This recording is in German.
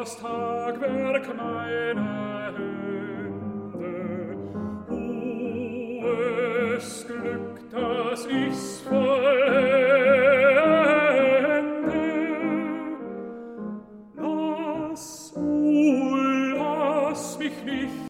das Tagwerk meiner Hände. O, es Glück, dass ich's